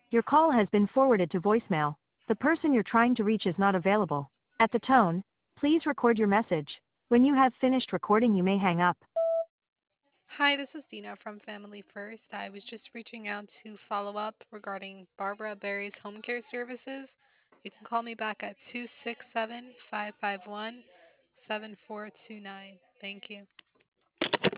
Your call has been forwarded to voicemail. The person you're trying to reach is not available. At the tone, please record your message. When you have finished recording, you may hang up. Hi, this is Dina from Family First. I was just reaching out to follow up regarding Barbara Berry's home care services. You can call me back at 267 551 7429. Thank you.